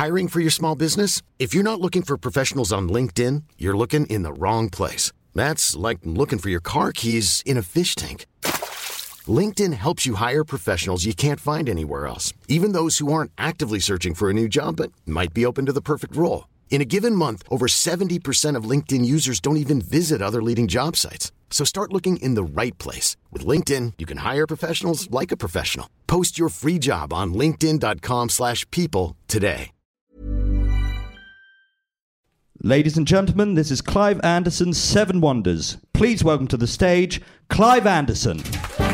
Hiring for your small business? If you're not looking for professionals on LinkedIn, you're looking in the wrong place. That's like looking for your car keys in a fish tank. LinkedIn helps you hire professionals you can't find anywhere else, even those who aren't actively searching for a new job but might be open to the perfect role. In a given month, over 70% of LinkedIn users don't even visit other leading job sites. So start looking in the right place. With LinkedIn, you can hire professionals like a professional. Post your free job on linkedin.com/people today. Ladies and gentlemen, this is Clive Anderson's Seven Wonders. Please welcome to the stage, Clive Anderson.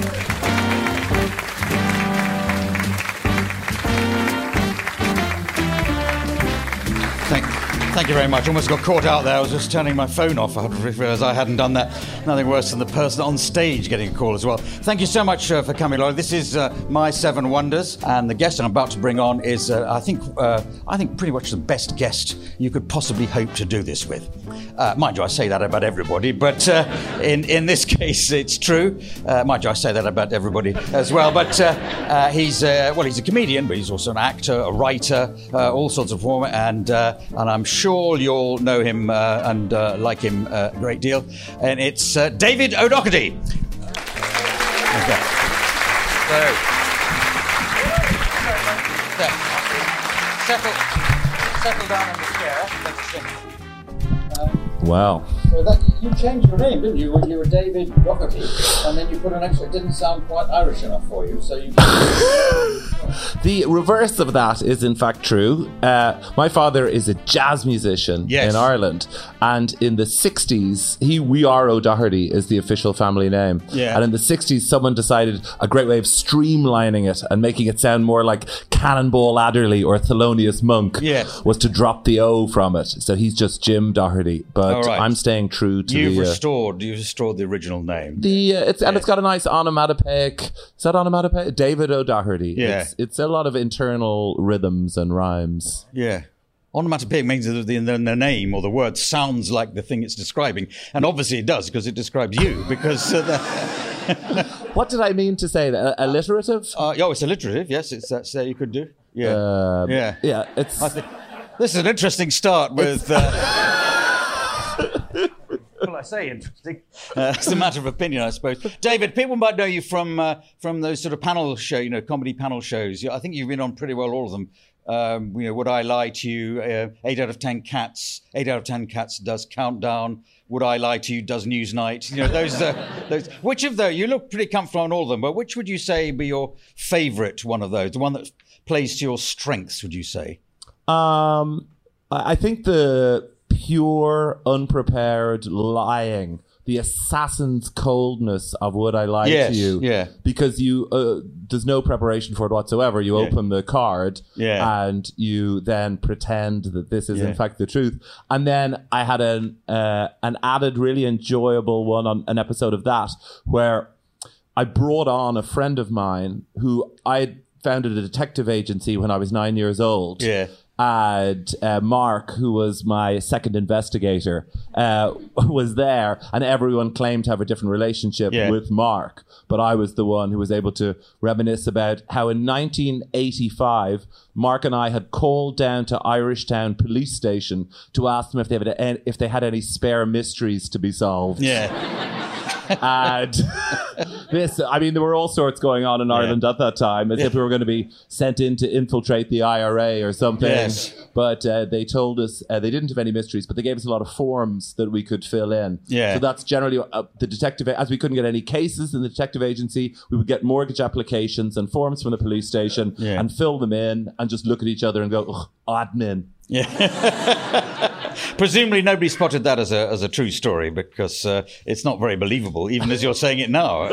Thank you very much. Almost got caught out there. I was just turning my phone off. I realised I hadn't done that. Nothing worse than the person on stage getting a call as well. Thank you so much for coming along. This is my Seven Wonders, and the guest I'm about to bring on is, I think, pretty much the best guest you could possibly hope to do this with. Mind you, I say that about everybody, but in this case, it's true. Mind you, I say that about everybody as well. But he's a comedian, but he's also an actor, a writer, all sorts of form, and I'm sure you'll know him and like him a great deal. And it's David O'Doherty. Okay. Settle down in the chair. Wow. So you changed your name, didn't you? You were David Doherty, and then you put an extra. It didn't sound quite Irish enough for you, so you. The reverse of that is in fact true. My father is a jazz musician in Ireland, and in the 60s, We Are O'Doherty is the official family name. Yeah. And in the 60s, someone decided a great way of streamlining it and making it sound more like Cannonball Adderley or Thelonious Monk was to drop the O from it. So he's just Jim Doherty. But I'm staying true to You've restored the original name. And it's got a nice onomatopoeic. Is that onomatopoeic? David O'Doherty. Yeah. It's a lot of internal rhythms and rhymes. Yeah. Onomatopoeic means that the name or the word sounds like the thing it's describing. And obviously it does, because it describes you. Because what did I mean to say? Alliterative? It's alliterative, yes. That's you could do. Yeah. This is an interesting start with... Well, I say interesting. It's a matter of opinion, I suppose. David, people might know you from those sort of panel show, comedy panel shows. I think you've been on pretty well all of them. Would I Lie to You? 8 out of 10 Cats. 8 out of 10 Cats does Countdown. Would I Lie to You? Does Newsnight. Those. Which of those? You look pretty comfortable on all of them, but which would you say be your favourite one of those? The one that plays to your strengths, would you say? I think the pure, unprepared lying, the assassin's coldness of Would I Lie to You? Yeah. Because there's no preparation for it whatsoever. You open the card and you then pretend that this is in fact the truth. And then I had an added, really enjoyable one on an episode of that where I brought on a friend of mine who I founded a detective agency when I was 9 years old. Yeah. And Mark, who was my second investigator, was there, and everyone claimed to have a different relationship with Mark. But I was the one who was able to reminisce about how in 1985, Mark and I had called down to Irishtown Police Station to ask them if they had any spare mysteries to be solved. Yeah. And there were all sorts going on in Ireland at that time, as if we were going to be sent in to infiltrate the IRA or something. Yes. But they told us they didn't have any mysteries, but they gave us a lot of forms that we could fill in. Yeah. So that's generally the detective, as we couldn't get any cases in the detective agency, we would get mortgage applications and forms from the police station and fill them in and just look at each other and go, admin. Yeah. Presumably nobody spotted that as a true story, because it's not very believable, even as you're saying it now.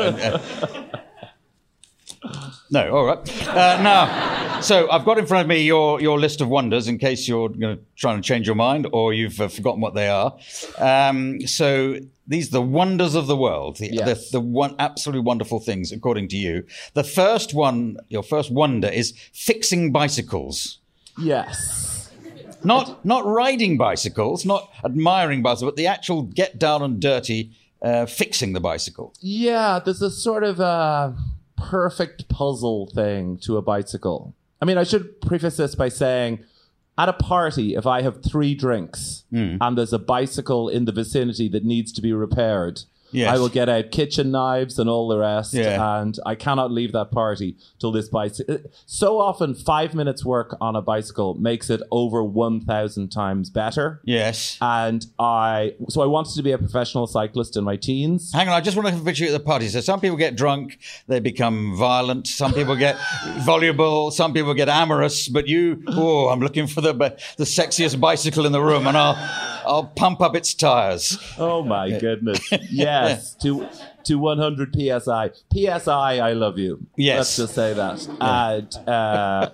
No, all right. Now, so I've got in front of me your list of wonders in case you're trying to change your mind or you've forgotten what they are. So these are the wonders of the world, the one absolutely wonderful things, according to you. The first one, your first wonder is fixing bicycles. Yes. Not riding bicycles, not admiring bicycles, but the actual get down and dirty fixing the bicycle. Yeah, there's a sort of perfect puzzle thing to a bicycle. I mean, I should preface this by saying at a party, if I have 3 drinks and there's a bicycle in the vicinity that needs to be repaired, yes. I will get out kitchen knives and all the rest, and I cannot leave that party till this bicycle. So often, 5 minutes work on a bicycle makes it over 1,000 times better. Yes. And I wanted to be a professional cyclist in my teens. Hang on, I just want to picture you at the party. So some people get drunk, they become violent. Some people get voluble. Some people get amorous. But you, I'm looking for the sexiest bicycle in the room, and I'll pump up its tires. Oh my goodness! Yes, to 100 psi. PSI, I love you. Yes, let's just say that. And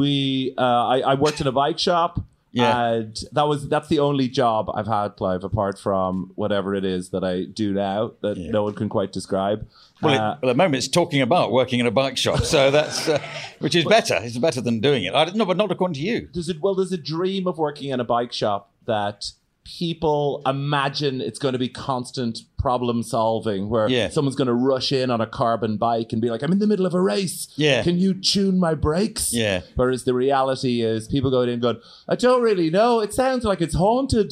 I worked in a bike shop. Yeah, and that's the only job I've had, Clive, apart from whatever it is that I do now that no one can quite describe. Well, at the moment it's talking about working in a bike shop, so that's which is better. It's better than doing it. No, but not according to you. There's a dream of working in a bike shop that people imagine it's going to be constant problem solving where someone's going to rush in on a carbon bike and be like, I'm in the middle of a race. Yeah. Can you tune my brakes? Yeah. Whereas the reality is people go in going, I don't really know. It sounds like it's haunted.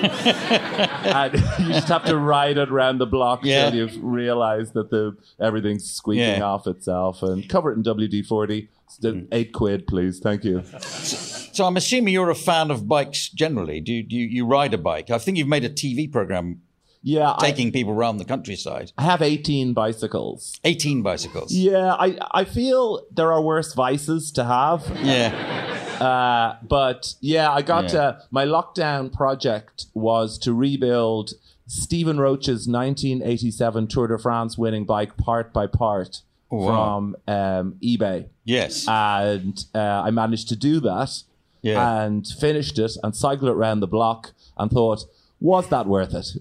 And you just have to ride it around the block till you've realized that everything's squeaking off itself, and cover it in WD-40. £8, please. Thank you. So I'm assuming you're a fan of bikes generally. Do you ride a bike? I think you've made a TV program taking people around the countryside. I have 18 bicycles. 18 bicycles? Yeah, I feel there are worse vices to have. Yeah. But yeah, I got my lockdown project was to rebuild Stephen Roach's 1987 Tour de France winning bike part by part. From eBay. Yes. And I managed to do that and finished it and cycled it around the block and thought, was that worth it?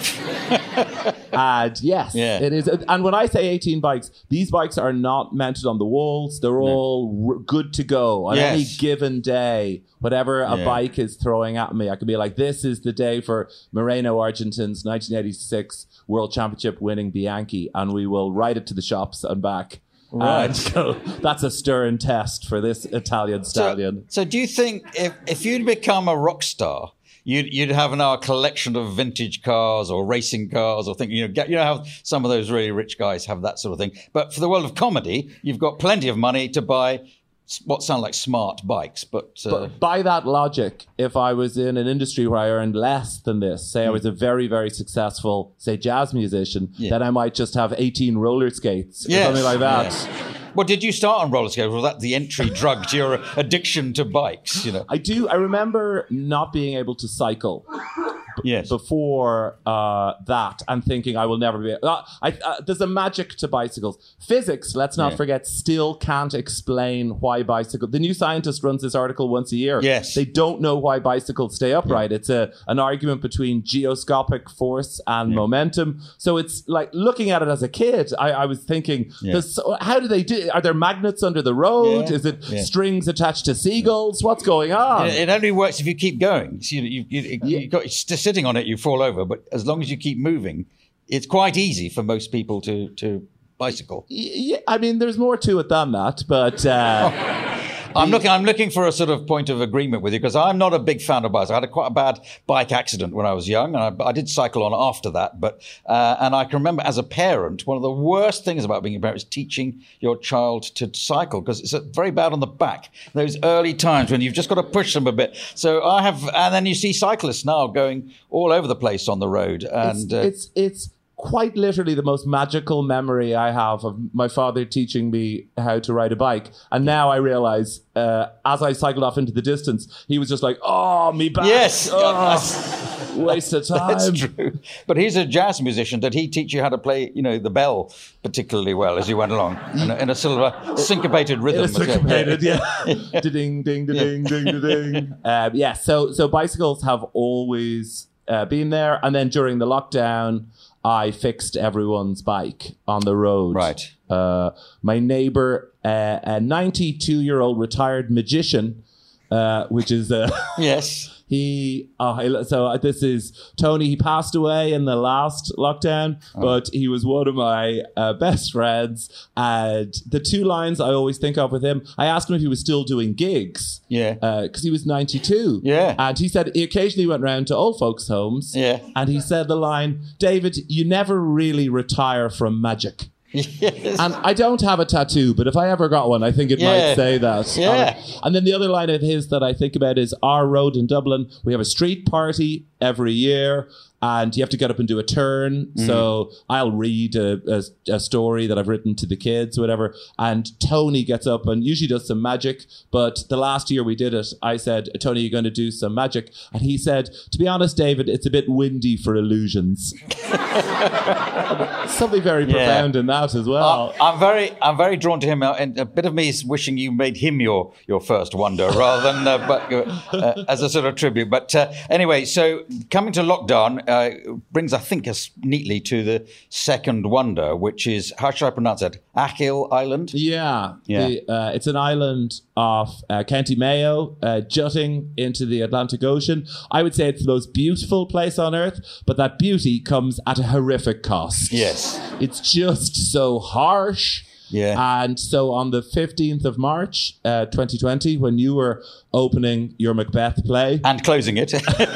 And yes, it is. And when I say 18 bikes, these bikes are not mounted on the walls. They're all good to go on any given day. Whatever a bike is throwing at me, I can be like, this is the day for Moreno Argentin's 1986 World Championship winning Bianchi, and we will ride it to the shops and back. Right. And so that's a stern test for this Italian stallion. So do you think if you'd become a rock star, you'd have now a collection of vintage cars or racing cars or things, you know how some of those really rich guys have that sort of thing. But for the world of comedy, you've got plenty of money to buy what sound like smart bikes. But by that logic, if I was in an industry where I earned less than this, say I was a very, very successful, say, jazz musician, then I might just have 18 roller skates or something like that. Yes. Well, did you start on roller skates? Or was that the entry drug to your addiction to bikes? I do. I remember not being able to cycle before that and thinking I will never be. There's a magic to bicycles. Physics, let's not forget, still can't explain why bicycles. The New Scientist runs this article once a year. Yes. They don't know why bicycles stay upright. It's an argument between geoscopic force and momentum. So it's like looking at it as a kid, I was thinking, how do they do? Are there magnets under the road? Yeah. Is it strings attached to seagulls? What's going on? It only works if you keep going. So you got sitting on it, you fall over. But as long as you keep moving, it's quite easy for most people to bicycle. Yeah, I mean, there's more to it than that, but. I'm looking for a sort of point of agreement with you because I'm not a big fan of bikes. I had quite a bad bike accident when I was young, and I did cycle on after that. But and I can remember as a parent, one of the worst things about being a parent is teaching your child to cycle because it's very bad on the back. Those early times when you've just got to push them a bit. So and then you see cyclists now going all over the place on the road, and it's quite literally the most magical memory I have of my father teaching me how to ride a bike. And now I realize, as I cycled off into the distance, he was just like, oh, me back. Yes. Waste of time. That's true. But he's a jazz musician. Did he teach you how to play, the bell particularly well as you went along? In a sort of a syncopated rhythm. Syncopated, ding, ding, ding, ding, ding. So bicycles have always been there. And then during the lockdown, I fixed everyone's bike on the road. Right. My neighbor, a 92-year-old retired magician, which is yes. This is Tony. He passed away in the last lockdown, but he was one of my best friends. And the two lines I always think of with him, I asked him if he was still doing gigs. Yeah. Because he was 92. Yeah. And he said he occasionally went round to old folks' homes. Yeah. And he said the line, David, you never really retire from magic. Yes. And I don't have a tattoo, but if I ever got one, I think it might say that. Yeah. And then the other line of his that I think about is our road in Dublin. We have a street party every year, and you have to get up and do a turn. So I'll read a story that I've written to the kids, whatever. And Tony gets up and usually does some magic. But the last year we did it, I said, Tony, you're going to do some magic. And he said, to be honest, David, it's a bit windy for illusions. Something very profound in that as well. I'm very drawn to him, and a bit of me is wishing you made him your first wonder rather than as a sort of tribute. But anyway, so coming to lockdown brings, I think, us neatly to the second wonder, which is, how should I pronounce it? Achill Island? Yeah. It's an island off County Mayo, jutting into the Atlantic Ocean. I would say it's the most beautiful place on earth, but that beauty comes at a horrific cost. Yes. It's just so harsh. Yeah. And so on the 15th of March, 2020, when you were opening your Macbeth play. And closing it.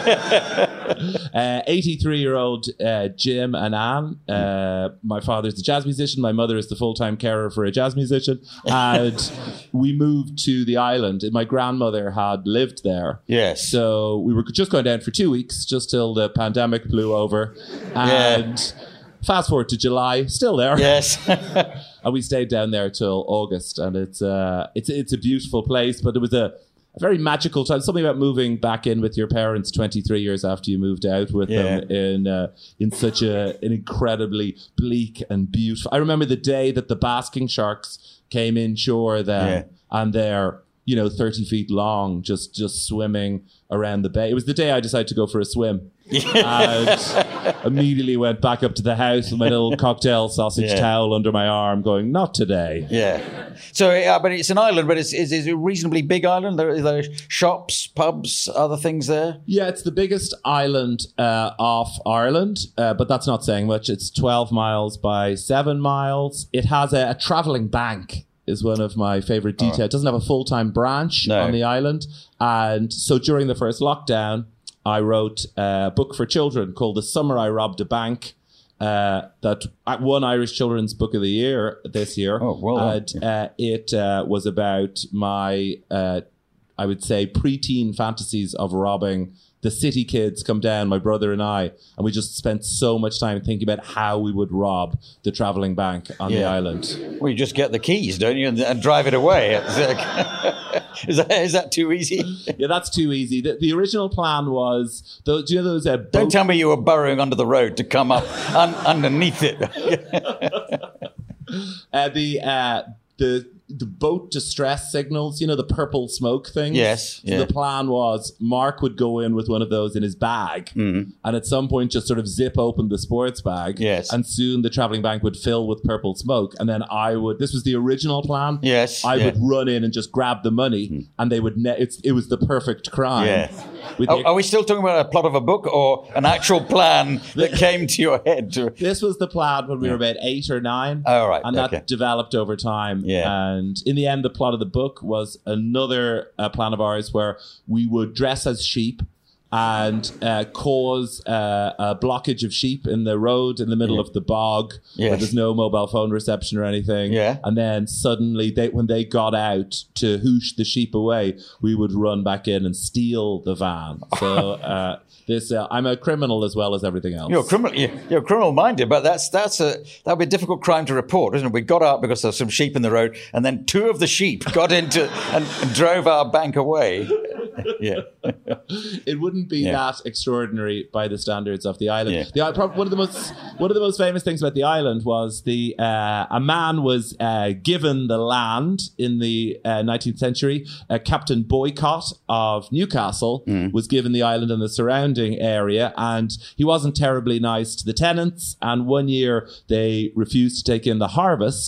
83-year-old Jim and Anne. My father's a jazz musician. My mother is the full-time carer for a jazz musician. And we moved to the island. My grandmother had lived there. Yes. So we were just going down for 2 weeks, just till the pandemic blew over. And fast forward to July, still there. Yes. And we stayed down there till August, and it's a beautiful place, but it was a very magical time. Something about moving back in with your parents 23 years after you moved out with them in such an incredibly bleak and beautiful. I remember the day that the basking sharks came inshore then, and they're 30 feet long, just swimming around the bay. It was the day I decided to go for a swim. And immediately went back up to the house with my little cocktail sausage towel under my arm, going, not today. Yeah. So, but it's an island, but it's a reasonably big island. There are shops, pubs, other things there. Yeah, it's the biggest island off Ireland, but that's not saying much. It's 12 miles by 7 miles. It has a travelling bank. Is one of my favourite details. It doesn't have a full-time branch on the island. And so during the first lockdown, I wrote a book for children called The Summer I Robbed a Bank, that won Irish Children's Book of the Year this year. Oh, well done. And it was about my, I would say, preteen fantasies of robbing. The city kids come down, my brother and I, and we just spent so much time thinking about how we would rob the travelling bank on the island. Well, you just get the keys, don't you, and drive it away. Is that too easy? Yeah, that's too easy. The original plan was, do you know those Don't tell me you were burrowing under the road to come up underneath it. The boat distress signals, the purple smoke things. Yes. So the plan was Mark would go in with one of those in his bag and at some point just sort of zip open the sports bag. Yes. And soon the travelling bank would fill with purple smoke. And then this was the original plan. Yes. I would run in and just grab the money and they would, it was the perfect crime. Yeah. Are we still talking about a plot of a book or an actual plan that came to your head? This was the plan when we were about 8 or 9. Oh, right. And that developed over time. Yeah. And in the end, the plot of the book was another plan of ours where we would dress as sheep and cause a blockage of sheep in the road in the middle of the bog where there's no mobile phone reception or anything. Yeah. And then suddenly, when they got out to hoosh the sheep away, we would run back in and steal the van. So I'm a criminal as well as everything else. You're criminal-minded, but that'd be a difficult crime to report, isn't it? We got out because there's some sheep in the road, and then 2 of the sheep got into and drove our bank away. Yeah. It wouldn't be that extraordinary by the standards of the island. Yeah. One of the most famous things about the island was a man was given the land in the 19th century. Captain Boycott of Newcastle was given the island and the surrounding area, and he wasn't terribly nice to the tenants. And one year they refused to take in the harvest.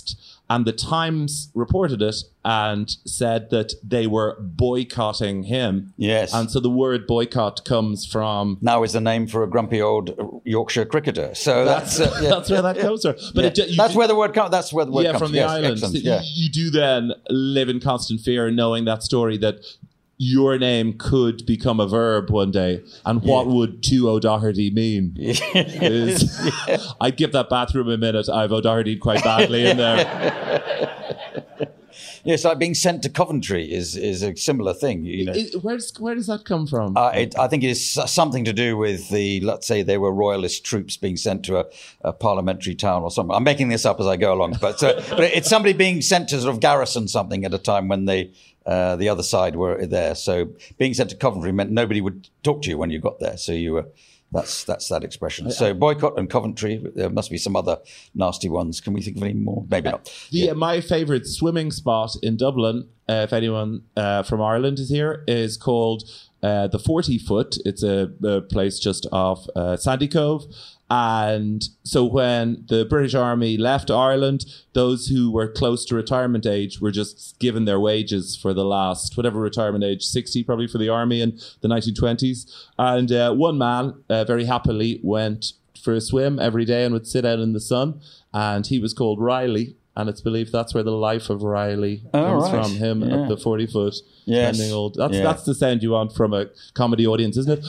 And the Times reported it and said that they were boycotting him. Yes. And so the word boycott comes from... Now is the name for a grumpy old Yorkshire cricketer. So that's where that comes from. But that's where the word comes. That's where the word comes from the islands. So you do then live in constant fear, knowing that story that your name could become a verb one day. And what would to O'Doherty mean? I'd give that bathroom a minute. I've O'Doherty'd quite badly in there. Yes, like being sent to Coventry is a similar thing. You know. Where does that come from? I think it is something to do with let's say they were royalist troops being sent to a parliamentary town or something. I'm making this up as I go along, but it's somebody being sent to sort of garrison something at a time when the other side were there. So being sent to Coventry meant nobody would talk to you when you got there. So you were... That's that expression. So boycott and Coventry. There must be some other nasty ones. Can we think of any more? Maybe not. My favourite swimming spot in Dublin, if anyone from Ireland is here, is called the 40 Foot. It's a place just off Sandy Cove. And so when the British Army left Ireland, those who were close to retirement age were just given their wages for the last, whatever retirement age, 60 probably for the Army in the 1920s. And one man very happily went for a swim every day and would sit out in the sun. And he was called Riley. And it's believed that's where the life of Riley comes from, him at the 40 foot. Yes. That's the sound you want from a comedy audience, isn't it?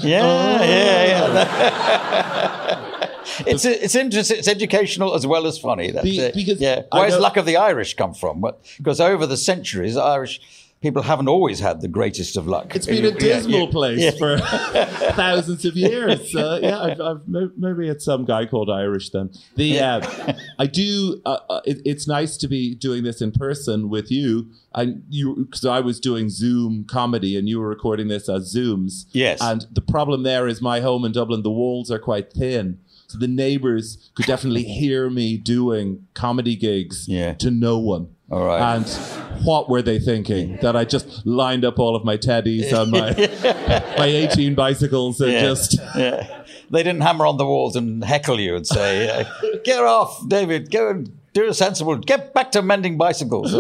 Yeah. It's interesting. It's educational as well as funny. Where does luck of the Irish come from? Because over the centuries, Irish people haven't always had the greatest of luck. It's been a dismal place for thousands of years. Maybe it's some guy called Irish then. I do. It's nice to be doing this in person with you. Because I was doing Zoom comedy and you were recording this as Zooms. Yes. And the problem there is my home in Dublin, the walls are quite thin. So the neighbours could definitely hear me doing comedy gigs to no one. All right. And what were they thinking? That I just lined up all of my teddies on my 18 bicycles and They didn't hammer on the walls and heckle you and say, get off, David, go and do a sensible, get back to mending bicycles.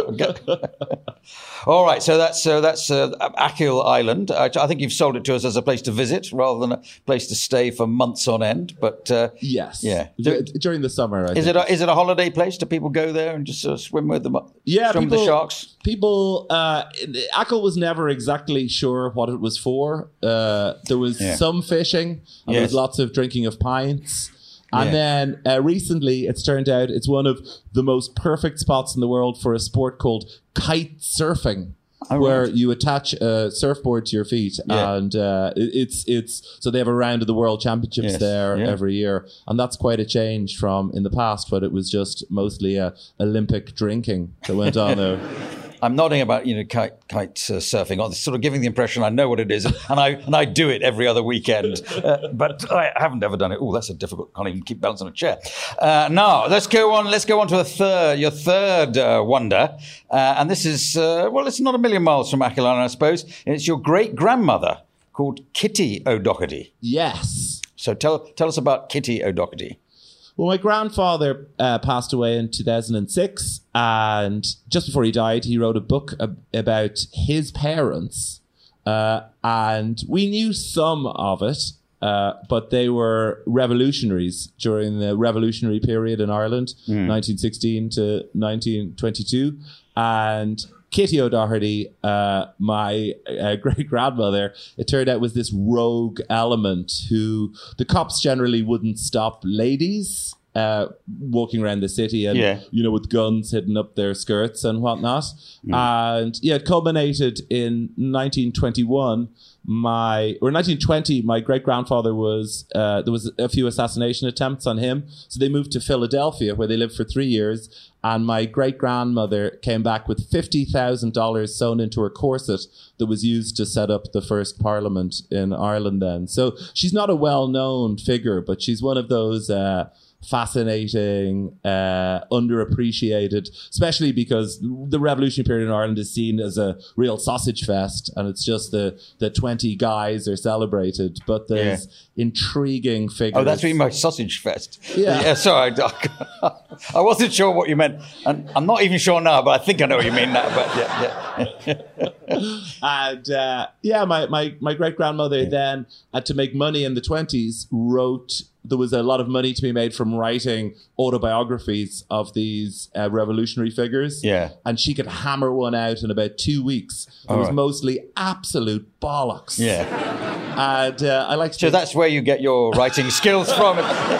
All right, so that's Achill Island. I think you've sold it to us as a place to visit rather than a place to stay for months on end. But yes, during the summer. Is it a holiday place? Do people go there and just swim with them? Swim with the sharks. People. Achill was never exactly sure what it was for. There was some fishing. And there was lots of drinking of pints. And then recently, it's turned out it's one of the most perfect spots in the world for a sport called kite surfing, where you attach a surfboard to your feet, and it's so they have a round of the World Championships there every year, and that's quite a change from in the past, when it was just mostly Olympic drinking that went on there. I'm nodding about kite surfing. I'm sort of giving the impression I know what it is, and I do it every other weekend, but I haven't ever done it. Oh, that's a difficult. Can't even keep balancing a chair. Now let's go on. Let's go on to your third wonder, and this is it's not a million miles from Achill Island, I suppose. And it's your great grandmother called Kitty O'Doherty. Yes. So tell us about Kitty O'Doherty. Well, my grandfather passed away in 2006, and just before he died, he wrote a book about his parents, and we knew some of it, but they were revolutionaries during the revolutionary period in Ireland, 1916 to 1922, and Kitty O'Doherty, my great-grandmother, it turned out was this rogue element who the cops generally wouldn't stop ladies walking around the city and, with guns hidden up their skirts and whatnot. And it culminated in 1921. 1920, my great-grandfather there was a few assassination attempts on him. So they moved to Philadelphia, where they lived for 3 years. And my great-grandmother came back with $50,000 sewn into her corset that was used to set up the first parliament in Ireland then. So she's not a well-known figure, but she's one of those fascinating, underappreciated, especially because the revolutionary period in Ireland is seen as a real sausage fest, and it's just the 20 guys are celebrated. But there's intriguing figures. Oh, that's really my sausage fest. Yeah. Sorry, I wasn't sure what you meant, and I'm not even sure now, but I think I know what you mean now. But And my great grandmother then had to make money in the 20s. There was a lot of money to be made from writing autobiographies of these revolutionary figures. Yeah. And she could hammer one out in about 2 weeks. It was mostly absolute bollocks. Yeah. And I like to. So that's where you get your writing skills from.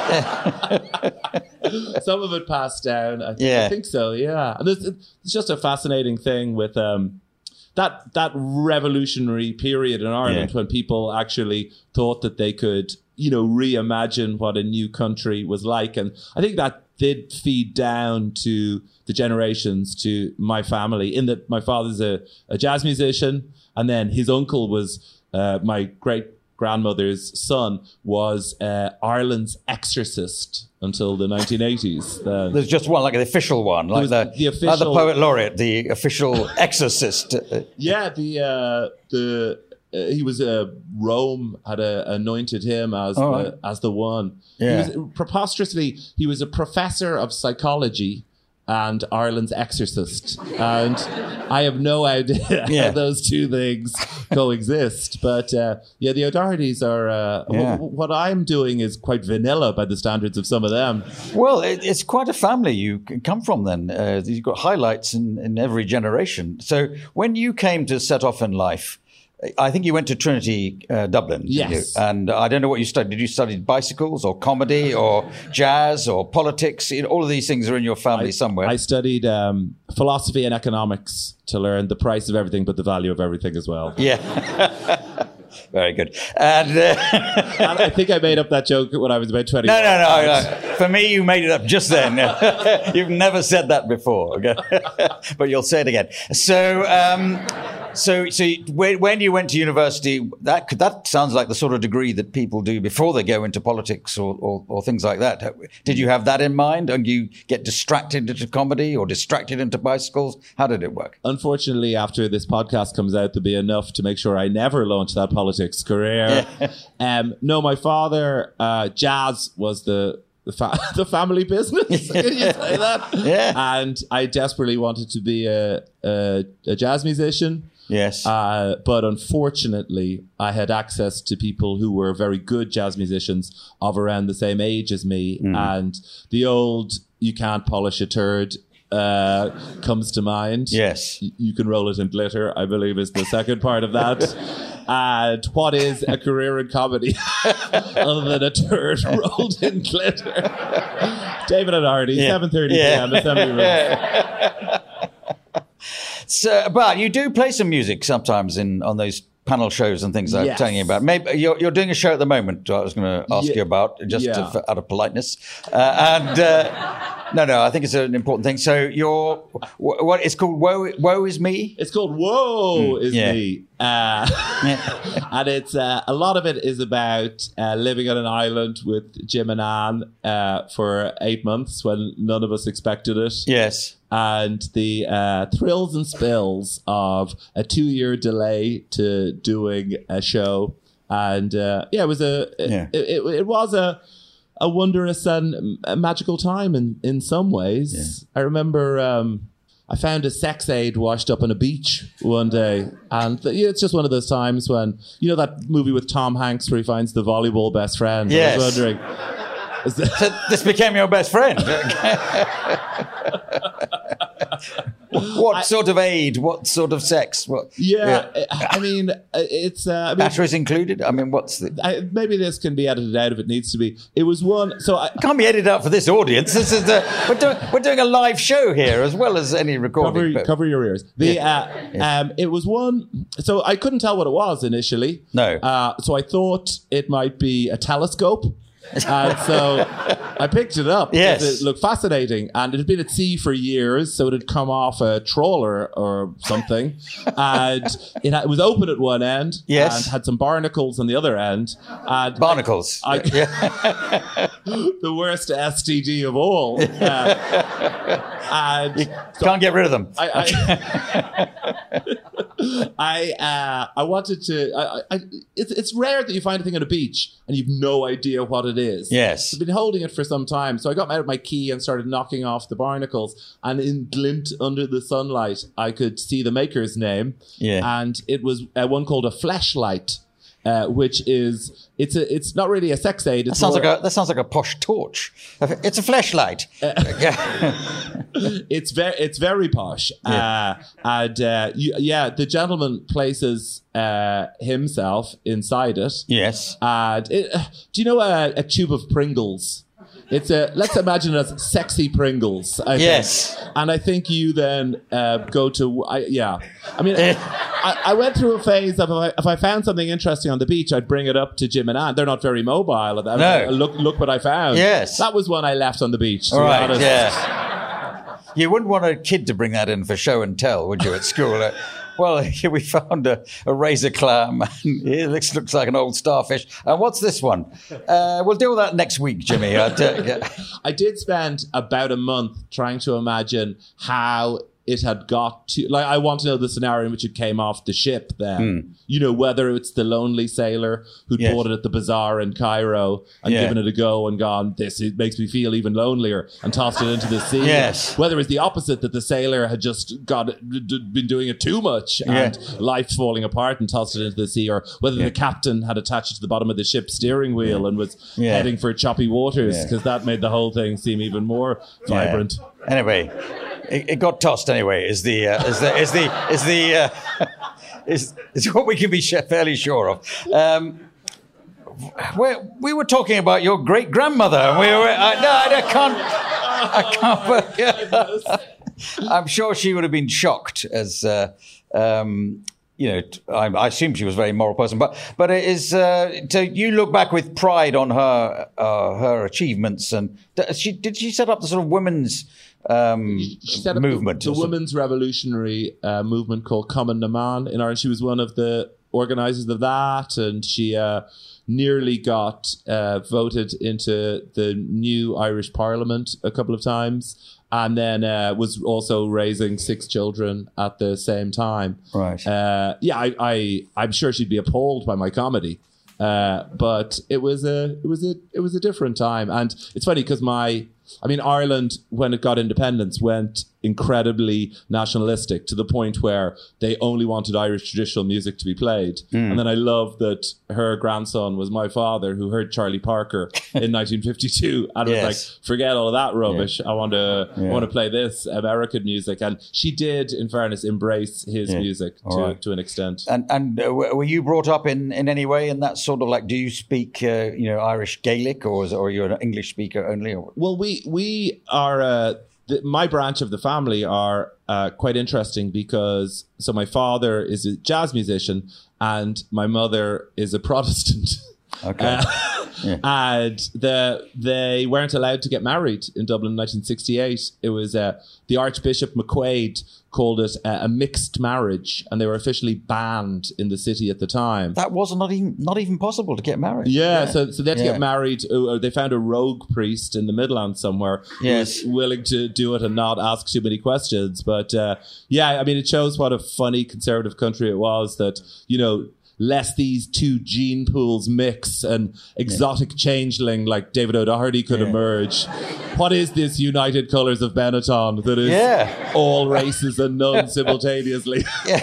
Some of it passed down. I think so, yeah. And it's just a fascinating thing with that revolutionary period in Ireland when people actually thought that they could, reimagine what a new country was like. And I think that did feed down to the generations, to my family, in that my father's a jazz musician, and then his uncle was my great-grandmother's son was Ireland's exorcist until the 1980s. There's just one, like the official one, like the official, like the poet laureate, the official exorcist. He was Rome had anointed him as the one. Yeah. Preposterously, he was a professor of psychology and Ireland's exorcist, and I have no idea how those two things coexist. But the O'Dohertys are. What I'm doing is quite vanilla by the standards of some of them. Well, it's quite a family you come from. Then you've got highlights in every generation. So when you came to set off in life, I think you went to Trinity, Dublin, didn't you? And I don't know what you studied. Did you study bicycles or comedy or jazz or politics? All of these things are in your family somewhere. I studied philosophy and economics to learn the price of everything but the value of everything as well. Yeah. Very good. And I think I made up that joke when I was about 20. No. For me, you made it up just then. You've never said that before, okay? But you'll say it again. So when you went to university, that sounds like the sort of degree that people do before they go into politics or things like that. Did you have that in mind? And you get distracted into comedy or distracted into bicycles? How did it work? Unfortunately, after this podcast comes out, there'll be enough to make sure I never launch that politics career. No, my father, jazz was the family business. Can you say that? Yeah. And I desperately wanted to be a jazz musician. Yes. But unfortunately, I had access to people who were very good jazz musicians of around the same age as me. And the old, you can't polish a turd comes to mind. Yes. You can roll it in glitter, I believe is the second part of that. And what is a career in comedy other than a turd rolled in glitter? David O'Doherty, 7:30 p.m. Assembly Rooms. So, but you do play some music sometimes on those panel shows and things I'm telling you about. Maybe you're doing a show at the moment. I was going to ask you about out of politeness. No, I think it's an important thing. So what it's called? Woe is me. It's called Woe is me. And it's a lot of it is about living on an island with Jim and Anne for 8 months when none of us expected it. Yes. And the thrills and spills of a 2-year delay to doing a show. And it was it was a wondrous and a magical time in some ways. Yeah. I remember I found a sex aid washed up on a beach one day. And it's just one of those times when, that movie with Tom Hanks where he finds the volleyball best friend. Yes. I was wondering. So this became your best friend. What sort of aid? What sort of sex? I mean, it's... batteries included? I mean, what's the... maybe this can be edited out if it needs to be. It was one... So it can't be edited out for this audience. This is we're doing a live show here as well as any recording. Cover your ears. It was one... So I couldn't tell what it was initially. No. So I thought it might be a telescope. So I picked it up. Yes. It looked fascinating. And it had been at sea for years, so it had come off a trawler or something. And it was open at one end. Yes. And had some barnacles on the other end. And Barnacles. The worst STD of all. And you can't get rid of them. I wanted to. It's rare that you find a thing on a beach and you've no idea what it is. Yes. I've been holding it for some time, so I got out my key and started knocking off the barnacles. And in glint under the sunlight, I could see the maker's name. Yeah. And it was one called a fleshlight. Which is it's not really a sex aid. That sounds like a posh torch. It's a fleshlight. It's very posh. Yeah. The gentleman places himself inside it. Yes. And do you know a tube of Pringles? Let's imagine it as sexy Pringles. I think. And I think you then go to, I went through a phase of if I found something interesting on the beach, I'd bring it up to Jim and Ann. They're not very mobile. No. Look what I found. Yes. That was one I left on the beach. All right, yeah. You wouldn't want a kid to bring that in for show and tell, would you, at school? Well, here we found a razor clam. It looks like an old starfish. And what's this one? We'll deal with that next week, Jimmy. I did spend about a month trying to imagine how it had got to, I want to know the scenario in which it came off the ship then. You know, whether it's the lonely sailor who bought it at the bazaar in Cairo and given it a go and gone, it makes me feel even lonelier, and tossed it into the sea. Yes. Whether it's the opposite, that the sailor had just been doing it too much and life falling apart and tossed it into the sea, or whether the captain had attached it to the bottom of the ship's steering wheel and was heading for choppy waters, because that made the whole thing seem even more vibrant. Anyway, it got tossed anyway. Is what we can be fairly sure of. We were talking about your great grandmother. I can't. I'm sure she would have been shocked as. I assume she was a very moral person, but it is. So you look back with pride on her achievements, and did she set up the sort of women's she set up movement? The women's revolutionary movement called Common Naman in Ireland. She was one of the organisers of that, and she nearly got voted into the new Irish Parliament a couple of times. And then was also raising 6 children at the same time. Right. I'm sure she'd be appalled by my comedy, but it was a different time. And it's funny because Ireland, when it got independence, went incredibly nationalistic to the point where they only wanted Irish traditional music to be played. And then I love that her grandson was my father, who heard Charlie Parker in 1952 and was like, forget all of that rubbish. I want to play this American music. And she did, in fairness, embrace his music to an extent. And were you brought up in any way in that sort of do you speak Irish Gaelic, or you're an English speaker only? Or? Well, we are. My branch of the family are quite interesting because my father is a jazz musician and my mother is a Protestant. Okay. And they weren't allowed to get married in Dublin in 1968. It was the Archbishop McQuaid called it a mixed marriage, and they were officially banned in the city at the time. That was not even possible to get married. So they had to get married. They found a rogue priest in the Midlands somewhere who was willing to do it and not ask too many questions. But it shows what a funny conservative country it was that, lest these two gene pools mix and exotic changeling like David O'Doherty could emerge. What is this united colours of Benetton that is all races and none simultaneously?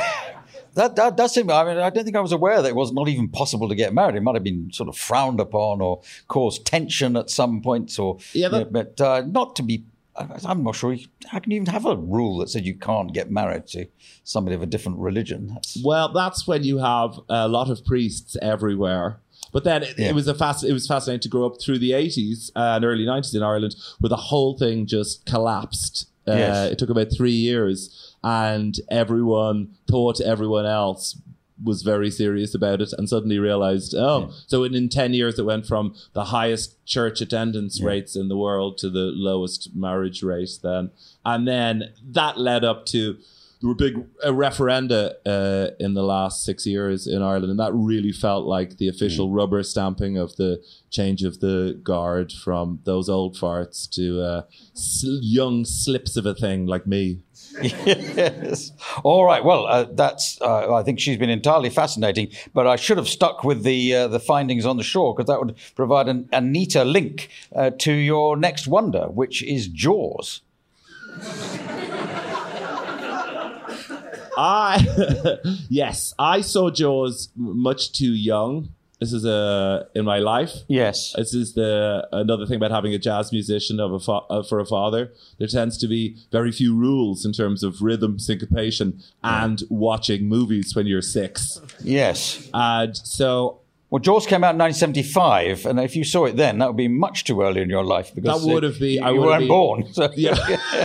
That does seem. I don't think I was aware that it was not even possible to get married. It might have been sort of frowned upon or caused tension at some points, but not to be. I'm not sure. How can you even have a rule that said you can't get married to somebody of a different religion? That's when you have a lot of priests everywhere. But then it was fascinating to grow up through the 80s and early 90s in Ireland, where the whole thing just collapsed. It took about 3 years, and everyone thought everyone else was very serious about it and suddenly realized, so in 10 years it went from the highest church attendance rates in the world to the lowest marriage rate then. And then that led up to, there were big referenda in the last 6 years in Ireland, and that really felt like the official rubber stamping of the change of the guard from those old farts to young slips of a thing like me. Yes. All right. Well, that's. I think she's been entirely fascinating, but I should have stuck with the findings on the shore, because that would provide a neater link to your next wonder, which is Jaws. Yes, I saw Jaws much too young. This is in my life. Yes. This is another thing about having a jazz musician for a father. There tends to be very few rules in terms of rhythm, syncopation, and watching movies when you're 6. Yes. And so... Well, Jaws came out in 1975, and if you saw it then, that would be much too early in your life, because that would have been. You weren't born. So. Yeah.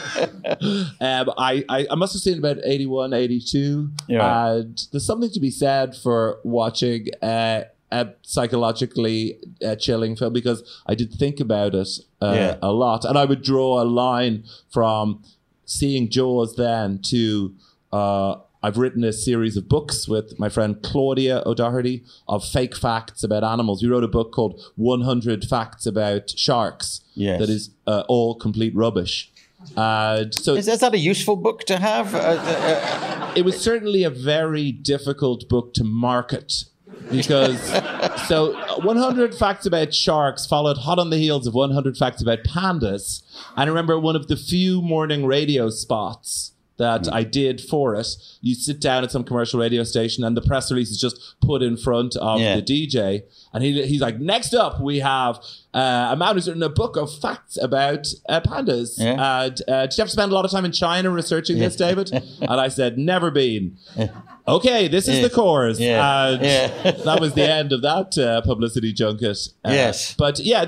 I must have seen it about 81, 82. Yeah. And there's something to be said for watching a psychologically chilling film, because I did think about it a lot, and I would draw a line from seeing Jaws then to. I've written a series of books with my friend Claudia O'Doherty of fake facts about animals. We wrote a book called 100 Facts About Sharks. Yes. That is all complete rubbish. So is that a useful book to have? It was certainly a very difficult book to market, because so 100 Facts About Sharks followed hot on the heels of 100 Facts About Pandas. And I remember one of the few morning radio spots that I did for it. You sit down at some commercial radio station and the press release is just put in front of the DJ. And he's like, next up, we have a man who's written a book of facts about pandas. Yeah. Did you have to spend a lot of time in China researching this, David? And I said, never been. Okay, this is the cores. And that was the end of that publicity junket. Yes. But yeah,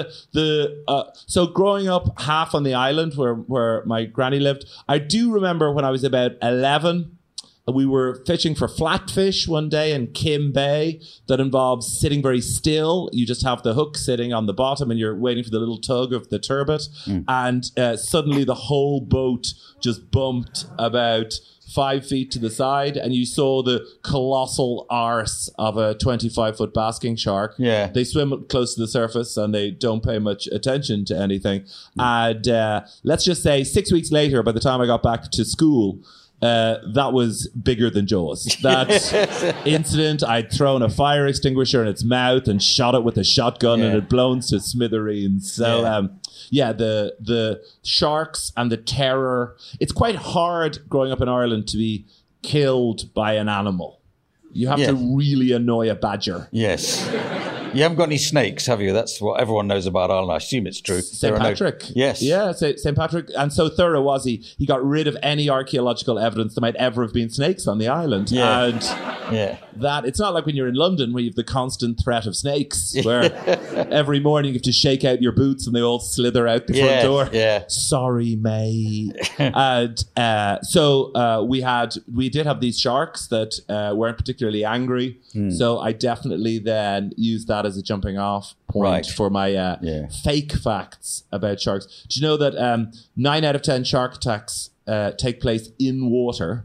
so growing up half on the island where my granny lived, I do remember when I was about 11, we were fishing for flatfish one day in Kim Bay. That involves sitting very still. You just have the hook sitting on the bottom and you're waiting for the little tug of the turbot. And suddenly the whole boat just bumped about 5 feet to the side, and you saw the colossal arse of a 25-foot basking shark. Yeah. They swim close to the surface and they don't pay much attention to anything. And let's just say 6 weeks later, by the time I got back to school, that was bigger than Jaws. That incident, I'd thrown a fire extinguisher in its mouth and shot it with a shotgun, and it blown to smithereens. So, the sharks and the terror. It's quite hard growing up in Ireland to be killed by an animal. You have to really annoy a badger. Yes. You haven't got any snakes, have you? That's what everyone knows about Ireland. I assume it's true. St. Patrick. Yes. Yeah, St. Patrick. And so thorough was he got rid of any archaeological evidence there might ever have been snakes on the island. Yeah. And that, it's not like when you're in London where you have the constant threat of snakes, where every morning you have to shake out your boots and they all slither out the front door. Yeah. Sorry, May. And so we did have these sharks that weren't particularly angry. So I definitely then used that as a jumping off point for my fake facts about sharks. Do you know that 9 out of 10 shark attacks take place in water?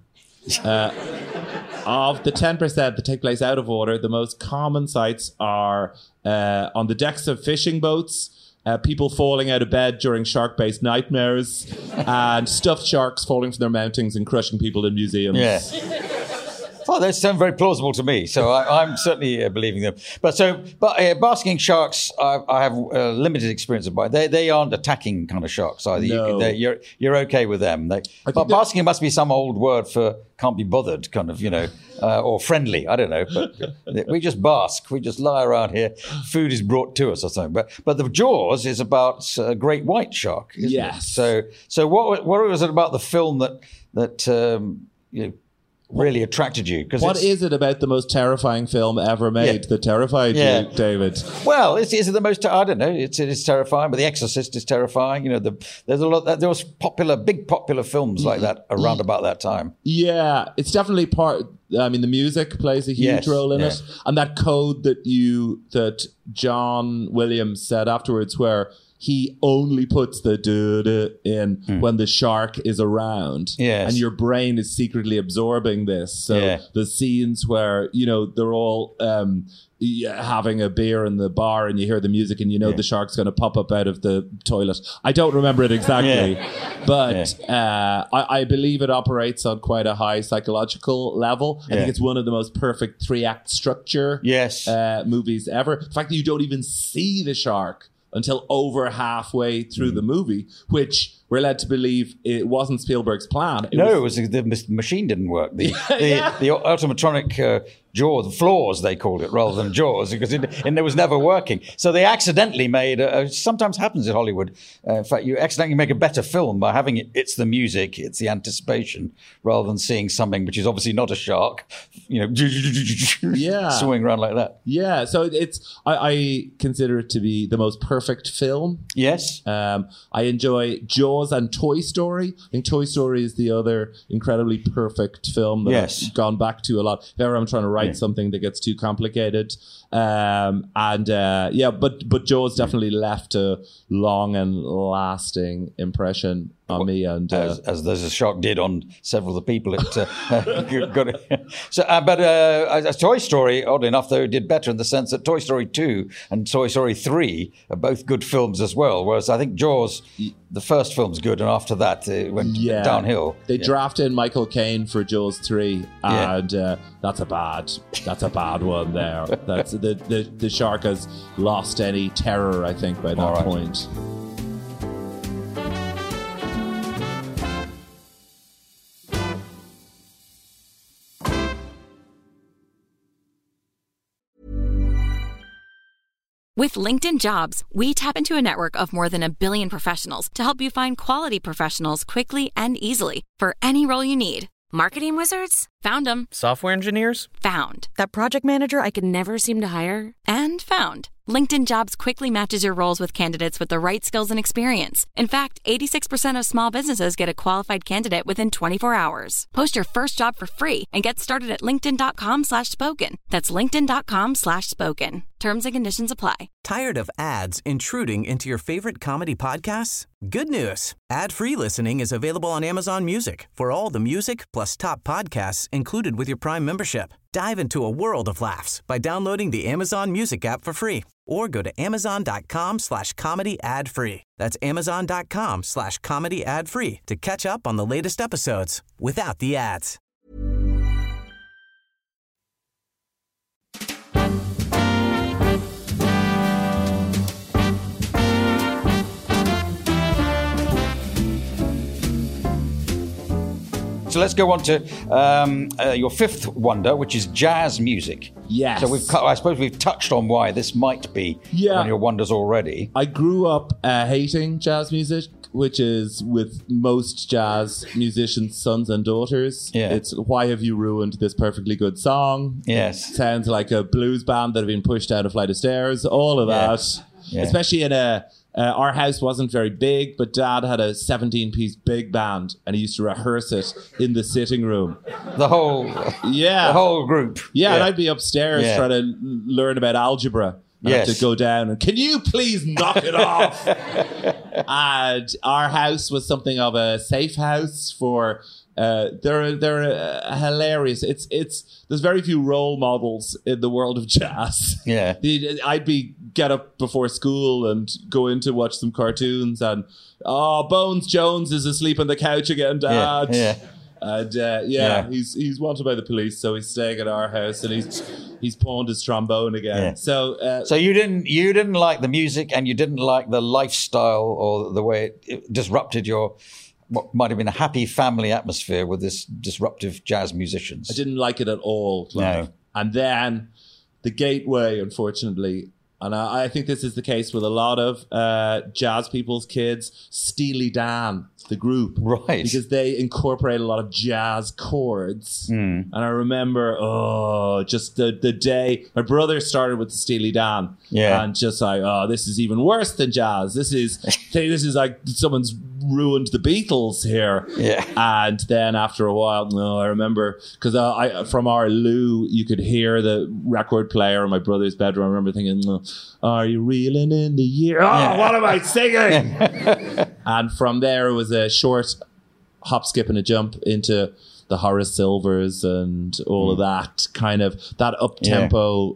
Of the 10% that take place out of water, the most common sites are on the decks of fishing boats, people falling out of bed during shark-based nightmares, and stuffed sharks falling from their mountings and crushing people in museums. Yeah. Oh, those sound very plausible to me, so I'm certainly believing them. But basking sharks, I have limited experience of. They aren't attacking kind of sharks either. No. You're okay with them. But basking must be some old word for can't be bothered, kind of, or friendly. I don't know. But we just bask. We just lie around here. Food is brought to us or something. But the Jaws is about a great white shark, isn't it? So what was it about the film that really attracted you? What is it about the most terrifying film ever made that terrified you, David? Well, is it the most? I don't know. It is terrifying, but The Exorcist is terrifying. There's a lot. There was big popular films like that around about that time. Yeah, it's definitely part. I mean, the music plays a huge role in it, and that code that John Williams said afterwards, where he only puts the duh in when the shark is around. Yes. And your brain is secretly absorbing this. So the scenes where, they're all having a beer in the bar and you hear the music and the shark's going to pop up out of the toilet. I don't remember it exactly. But I believe it operates on quite a high psychological level. I think it's one of the most perfect 3-act structure movies ever. The fact that you don't even see the shark until over halfway through the movie, which we're led to believe it wasn't Spielberg's plan. It was the machine didn't work. The automatronic Jaws, Flaws they called it rather than Jaws, because it was never working. So they accidentally made, sometimes happens in Hollywood, in fact, you accidentally make a better film by having it's the music, it's the anticipation, rather than seeing something which is obviously not a shark, swinging around like that. Yeah, so I consider it to be the most perfect film. Yes. I enjoy Jaws and Toy Story. I think Toy Story is the other incredibly perfect film that I've gone back to a lot. If ever I'm trying to write something that gets too complicated. But Jaws definitely left a long and lasting impression on me, and as there's a shark did on several of the people. Got it. So, but Toy Story, oddly enough, though, did better in the sense that Toy Story 2 and Toy Story 3 are both good films as well. Whereas I think Jaws, the first film's good, and after that it went downhill. They drafted Michael Caine for Jaws 3, and that's a bad one. There, that's the shark has lost any terror, I think, by that point. With LinkedIn Jobs, we tap into a network of more than 1 billion professionals to help you find quality professionals quickly and easily for any role you need. Marketing wizards? Found them. Software engineers? Found. That project manager I could never seem to hire? And found. LinkedIn Jobs quickly matches your roles with candidates with the right skills and experience. In fact, 86% of small businesses get a qualified candidate within 24 hours. Post your first job for free and get started at linkedin.com/spoken. That's linkedin.com/spoken. Terms and conditions apply. Tired of ads intruding into your favorite comedy podcasts? Good news. Ad-free listening is available on Amazon Music for all the music plus top podcasts included with your Prime membership. Dive into a world of laughs by downloading the Amazon Music app for free or go to amazon.com/comedy ad-free. That's amazon.com/comedy ad-free to catch up on the latest episodes without the ads. So let's go on to your fifth wonder, which is jazz music. Yes. So I suppose we've touched on why this might be one of your wonders already. I grew up hating jazz music, which is with most jazz musicians' sons and daughters. Yeah. It's why have you ruined this perfectly good song? Yes. It sounds like a blues band that have been pushed down a flight of stairs. All of that. Yeah. Especially in our house wasn't very big, but Dad had a 17-piece big band, and he used to rehearse it in the sitting room. The whole group. Yeah, and I'd be upstairs trying to learn about algebra. I have to go down and, can you please knock it off? And our house was something of a safe house for. They're hilarious. There's very few role models in the world of jazz. Yeah, I'd get up before school and go in to watch some cartoons, and Bones Jones is asleep on the couch again, Dad. Yeah. And he's wanted by the police, so he's staying at our house, and he's pawned his trombone again. Yeah. So you didn't like the music, and you didn't like the lifestyle or the way it disrupted your what might have been a happy family atmosphere with this disruptive jazz musicians. I didn't like it at all. No. And then the gateway, unfortunately, And I think this is the case with a lot of jazz people's kids. Steely Dan, the group. Right. Because they incorporate a lot of jazz chords. And I remember, just the day my brother started with the Steely Dan. Yeah. And just like, this is even worse than jazz. This is like someone's ruined the Beatles here. Yeah. And then after a while, I remember, because from our loo, you could hear the record player in my brother's bedroom. I remember thinking, are you reeling in the year? What am I singing? And from there, it was a short hop, skip, and a jump into the Horace Silvers and all of that kind of that up-tempo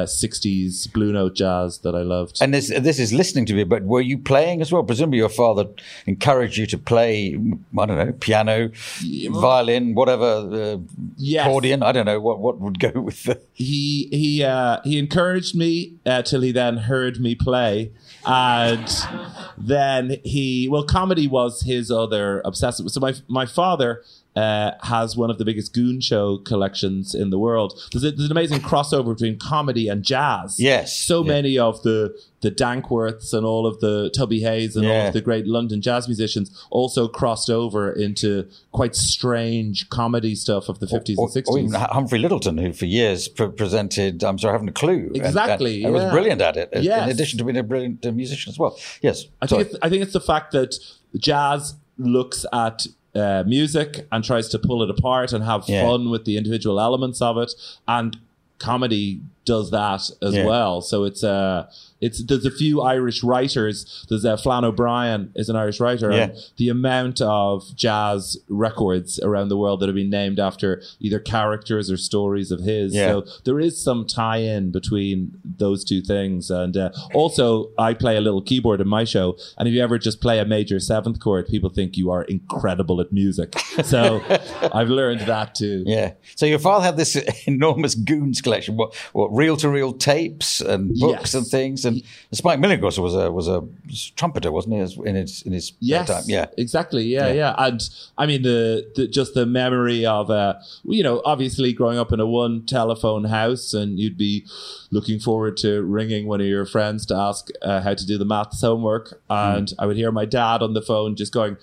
60s Blue Note jazz that I loved. And this is listening to it, but were you playing as well? Presumably your father encouraged you to play, I don't know, piano, violin, whatever, accordion. I don't know what would go with the... He encouraged me till he then heard me play. And then comedy was his other obsessive. So my father... has one of the biggest Goon Show collections in the world. There's an amazing crossover between comedy and jazz. Yes. So many of the Dankworths and all of the Tubby Hayes and all of the great London jazz musicians also crossed over into quite strange comedy stuff of the 50s and 60s. Or even Humphrey Littleton, who for years presented I'm Sorry, I Haven't a Clue. Exactly. And was brilliant at it, yes. in addition to being a brilliant musician as well. Yes. I think it's the fact that jazz looks at music and tries to pull it apart and have fun with the individual elements of it, and comedy does that as well. So there's a few Irish writers. There's Flann O'Brien is an Irish writer, and the amount of jazz records around the world that have been named after either characters or stories of his. So there is some tie-in between those two things. And also, I play a little keyboard in my show, and if you ever just play a major seventh chord, people think you are incredible at music. So I've learned that too. Yeah. So your father had this enormous Goons collection. What reel-to-reel tapes and books and things. And Spike Milligan, of course, was a trumpeter, wasn't he? In his time. Yeah, exactly. Yeah. And I mean, just the memory of obviously growing up in a one telephone house, and you'd be looking forward to ringing one of your friends to ask how to do the maths homework, and I would hear my dad on the phone just going,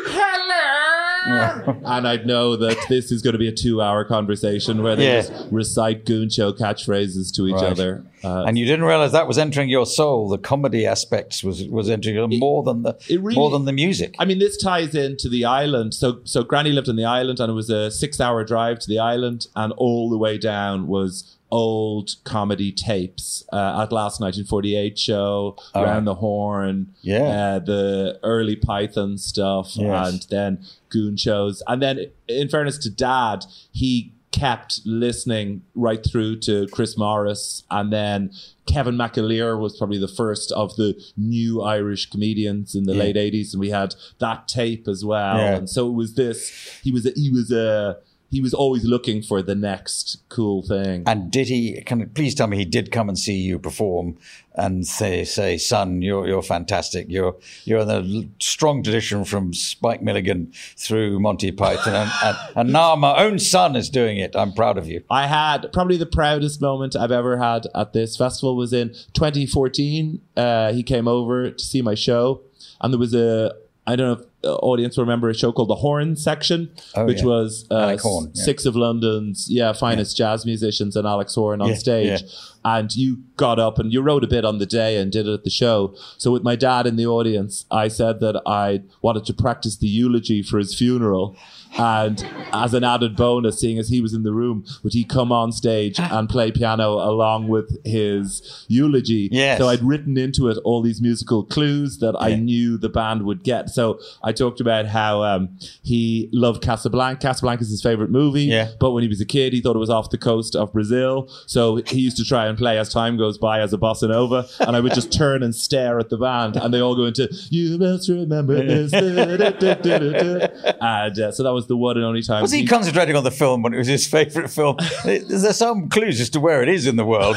and I'd know that this is going to be a 2-hour conversation where they just recite Goon Show catchphrases to each other. And you didn't realize that was entering your soul. The comedy aspects was entering your more than the music. I mean, this ties into the island. So Granny lived on the island, and it was a 6-hour drive to the island, and all the way down was old comedy tapes. At Last 1948 show, Round the Horn, the early Python stuff, and then Goon Shows. And then, in fairness to Dad, he kept listening right through to Chris Morris, and then Kevin McAleer was probably the first of the new Irish comedians in the late 80s, and we had that tape as well. And so it was this. He was always looking for the next cool thing. And did he? Please tell me he did come and see you perform and say, son, you're fantastic. You're in a strong tradition from Spike Milligan through Monty Python, and now my own son is doing it. I'm proud of you. I had probably the proudest moment I've ever had at this festival was in 2014. He came over to see my show, and there was I don't know if the audience will remember a show called The Horn Section, which was Horn, 6 of London's finest jazz musicians and Alex Horn on stage. And you got up and you wrote a bit on the day and did it at the show. So with my dad in the audience, I said that I wanted to practice the eulogy for his funeral. And as an added bonus, seeing as he was in the room, would he come on stage and play piano along with his eulogy? Yes. So I'd written into it all these musical clues that I knew the band would get. So I talked about how he loved Casablanca. Casablanca is his favorite movie. But when he was a kid, he thought it was off the coast of Brazil. So he used to try and play As Time Goes By as a bossa nova. And I would just turn and stare at the band, and they all go into, you must remember this. And so that was the one and only time. Was he concentrating on the film when it was his favourite film? There's some clues as to where it is in the world.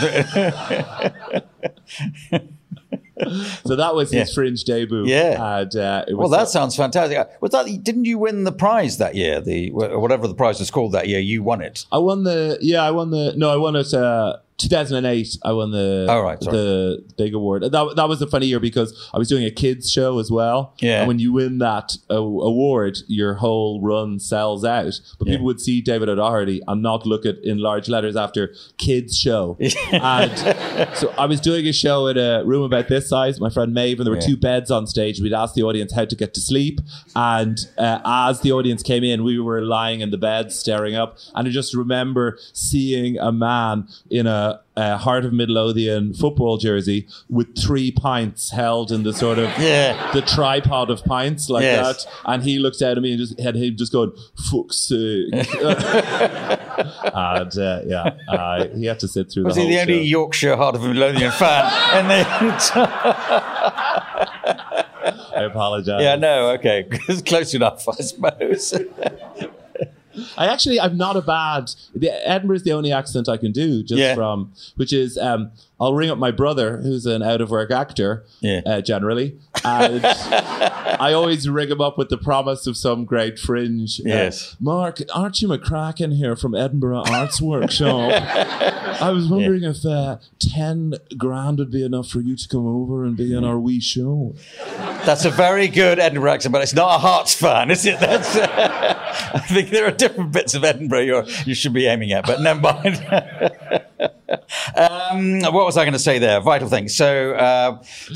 So that was his Fringe debut. And, that sounds fantastic. Didn't you win the prize that year? Whatever the prize was called that year, you won it. I won it 2008, I won the big award. That was a funny year because I was doing a kids show as well. Yeah. And when you win that award, your whole run sells out. But people would see David O'Doherty and not look at in large letters after kids show. And so I was doing a show in a room about this size. My friend Maeve, and there were 2 beds on stage. We'd asked the audience how to get to sleep. And as the audience came in, we were lying in the bed staring up. And I just remember seeing a man in a Heart of Midlothian football jersey with 3 pints held in the sort of the tripod of pints like that, and he looked out at me and just had him just going, "Fuck's sake." And he had to sit through. Was he the only show. Yorkshire Heart of Midlothian fan? And I apologise. Yeah, no, okay, it's close enough, I suppose. I'm not a bad. Edinburgh is the only accent I can do, which is I'll ring up my brother, who's an out of work actor, generally, and I always ring him up with the promise of some great fringe. Yes, Mark, aren't you McCracken here from Edinburgh Arts Workshop? I was wondering if 10 grand would be enough for you to come over and be in our wee show. That's a very good Edinburgh accent, but it's not a Hearts fan, is it? That's. I think there are different bits of Edinburgh you should be aiming at, but never mind. What was I going to say there? Vital thing. So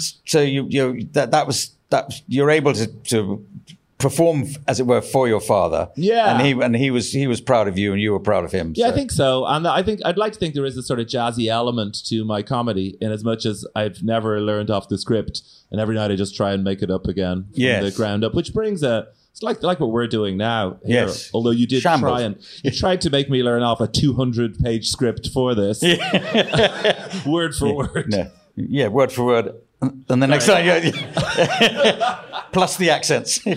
you're able to perform, as it were, for your father. Yeah, and he was proud of you, and you were proud of him. Yeah, so. I think so, and I'd like to think there is a sort of jazzy element to my comedy, in as much as I've never learned off the script, and every night I just try and make it up again from the ground up, which brings it's like what we're doing now. Here. Yes. Although you did you tried to make me learn off a 200-page script for this, word for word. No. Yeah, word for word. And the next time, plus the accents.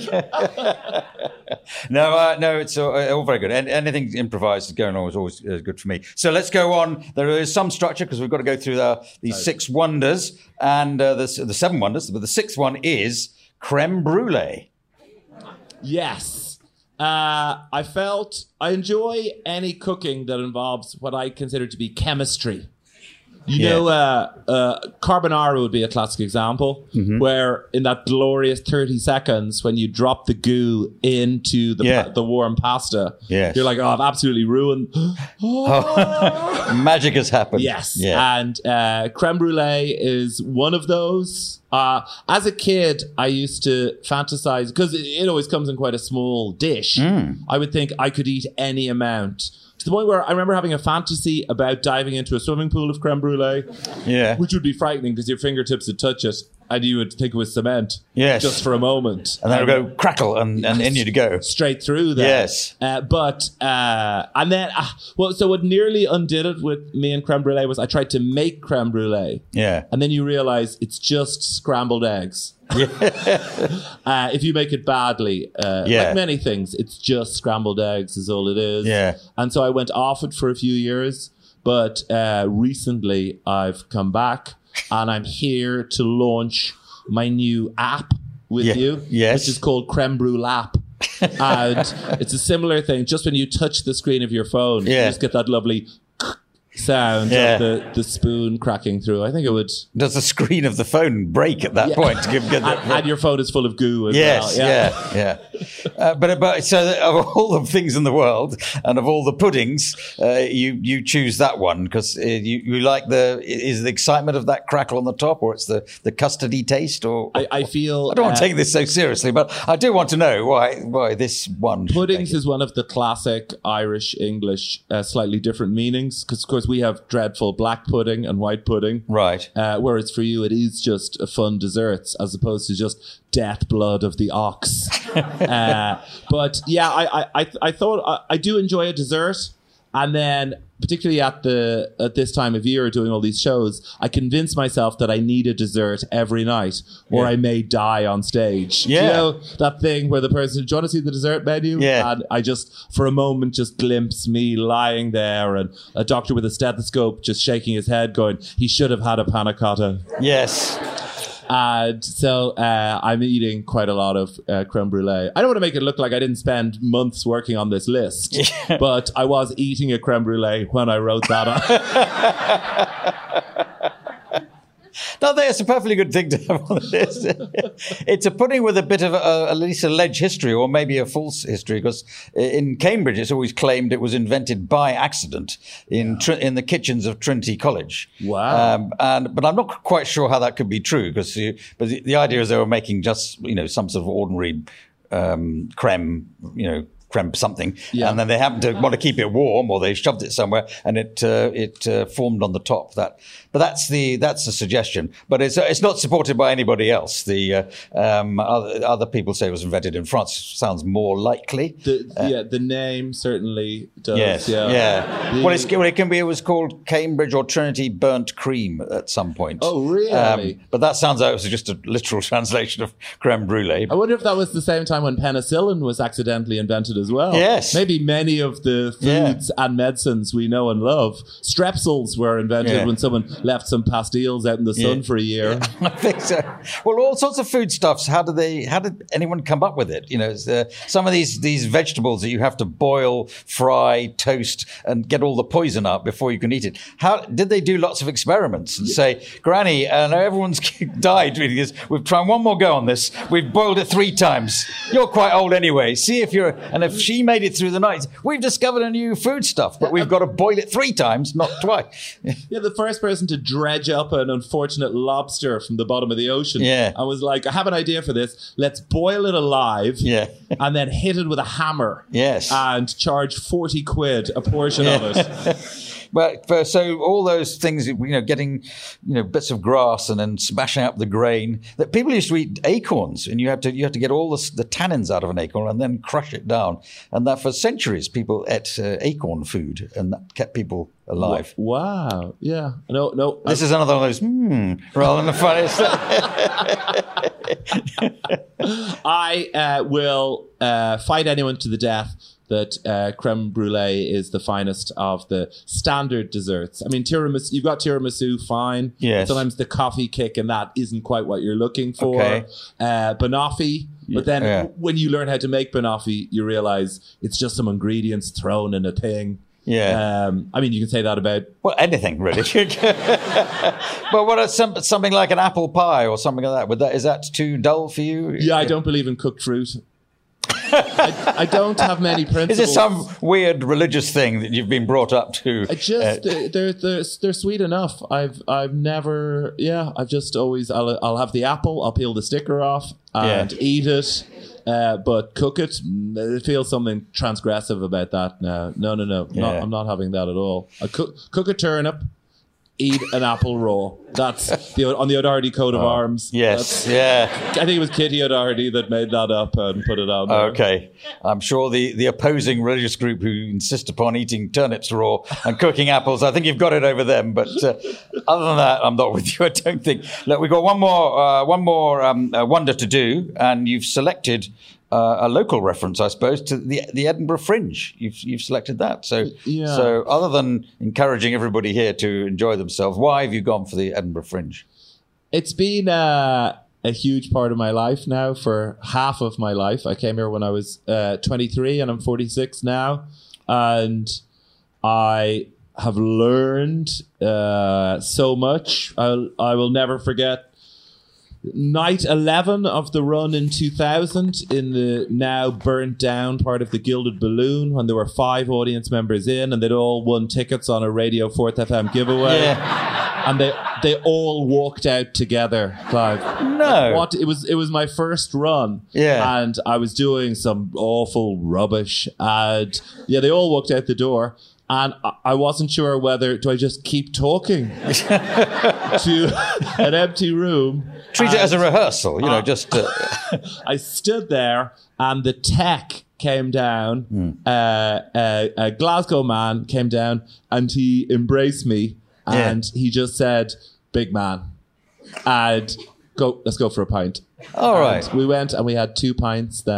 No, it's all very good. And anything improvised going on is always good for me. So let's go on. There is some structure because we've got to go through these 6 wonders and the 7 wonders. But the 6th one is creme brulee. Yes. I enjoy any cooking that involves what I consider to be chemistry. You know, carbonara would be a classic example, where in that glorious 30 seconds when you drop the goo into the warm pasta, you're like, oh, I've absolutely ruined. Magic has happened. Yes. Yeah. And creme brulee is one of those. As a kid, I used to fantasize, because it always comes in quite a small dish. I would think I could eat any amount. To the point where I remember having a fantasy about diving into a swimming pool of creme brulee, which would be frightening because your fingertips would touch it and you would think it was cement just for a moment. And then it would go crackle and in you'd go. Straight through there. Yes. So what nearly undid it with me and creme brulee was I tried to make creme brulee. Yeah. And then you realize it's just scrambled eggs. If you make it badly, like many things, it's just scrambled eggs is all it is. Yeah. And so I went off it for a few years, but recently I've come back and I'm here to launch my new app with you, which is called Creme Brulee App. And it's a similar thing. Just when you touch the screen of your phone, you just get that lovely sound of the spoon cracking through. I think it would. Does the screen of the phone break at that point? To get and your phone is full of goo as well. But so of all the things in the world and of all the puddings, you choose that one because you like is the excitement of that crackle on the top, or it's the custardy taste, or I feel I don't want to take this so seriously, but I do want to know why this one. Puddings is one of the classic Irish English slightly different meanings, because of course we have dreadful black pudding and white pudding. Right. Whereas for you, it is just a fun desserts as opposed to just death blood of the ox. But yeah, I thought I do enjoy a dessert. And then particularly at this time of year doing all these shows, I convince myself that I need a dessert every night or I may die on stage. Yeah. You know, that thing where the person, do you want to see the dessert menu? Yeah. And I just, for a moment, just glimpse me lying there and a doctor with a stethoscope just shaking his head going, he should have had a panna cotta. Yes. And so I'm eating quite a lot of creme brulee. I don't want to make it look like I didn't spend months working on this list, but I was eating a creme brulee when I wrote that on. No, that's a perfectly good thing to have on the list. It's a pudding with a bit of at least a alleged history, or maybe a false history, because in Cambridge it's always claimed it was invented by accident in the kitchens of Trinity College. Wow! But I'm not quite sure how that could be true, because the idea is they were making just some sort of ordinary creme, creme something, and then they happened to want to keep it warm, or they shoved it somewhere, and it formed on the top. But that's the suggestion. But it's not supported by anybody else. The other people say it was invented in France. Sounds more likely. The name certainly does. Yes, yeah. It was called Cambridge or Trinity Burnt Cream at some point. Oh, really? But that sounds like it was just a literal translation of creme brulee. I wonder if that was the same time when penicillin was accidentally invented as well. Yes. Maybe many of the foods and medicines we know and love. Strepsils were invented when someone left some pastilles out in the sun for a year. Yeah, I think so. Well, all sorts of foodstuffs. How did anyone come up with it? Some of these vegetables that you have to boil, fry, toast, and get all the poison out before you can eat it. How did they do lots of experiments and say, Granny, everyone's died reading this. We've tried one more go on this. We've boiled it 3 times. You're quite old anyway. See if if she made it through the night. We've discovered a new foodstuff, but we've got to boil it 3 times, not twice. Yeah, the first person to dredge up an unfortunate lobster from the bottom of the ocean. Yeah. I was like, I have an idea for this. Let's boil it alive. Yeah. And then hit it with a hammer. Yes. And charge 40 quid a portion of it. But so all those things, getting bits of grass and then smashing up the grain. That people used to eat acorns, and you had to get all the tannins out of an acorn and then crush it down. And that for centuries people ate acorn food, and that kept people alive. Wow! Yeah. No. This is another one of those rather than the funniest. I will fight anyone to the death that creme brulee is the finest of the standard desserts. I mean, tiramisu, you've got tiramisu, fine. Yes. Sometimes the coffee kick and that isn't quite what you're looking for. Okay. Banoffee. But then when you learn how to make banoffee, you realize it's just some ingredients thrown in a thing. Yeah. I mean, you can say that about... Well, anything, really. But what are something like an apple pie or something like that? Is that too dull for you? Yeah, I don't believe in cooked fruit. I don't have many principles. Is it some weird religious thing that you've been brought up to? They're sweet enough. I've never. Yeah, I've just always. I'll have the apple. I'll peel the sticker off and eat it. But cook it. It feels something transgressive about that. No. Yeah. I'm not having that at all. I cook a turnip. Eat an apple raw. That's on the O'Doherty coat of arms. Yes, I think it was Kitty O'Doherty that made that up and put it on there. Okay. I'm sure the opposing religious group who insist upon eating turnips raw and cooking apples, I think you've got it over them. But other than that, I'm not with you, I don't think. Look, we've got one more wonder to do, and you've selected... a local reference, I suppose, to the Edinburgh Fringe. You've selected that. So other than encouraging everybody here to enjoy themselves, why have you gone for the Edinburgh Fringe? It's been a huge part of my life now for half of my life. I came here when I was 23 and I'm 46 now. And I have learned so much. I will never forget night 11 of the run in 2000 in the now burnt down part of the Gilded Balloon, when there were 5 audience members in and they'd all won tickets on a Radio 4th FM giveaway. And they all walked out together, Clive. No. It was my first run. Yeah. And I was doing some awful rubbish. And they all walked out the door. And I wasn't sure whether, do I just keep talking to an empty room? Treat it as a rehearsal, just... I stood there and the tech came down, a Glasgow man came down and he embraced me and he just said, "Big man, and let's go for a pint." All right. We went and we had 2 pints then.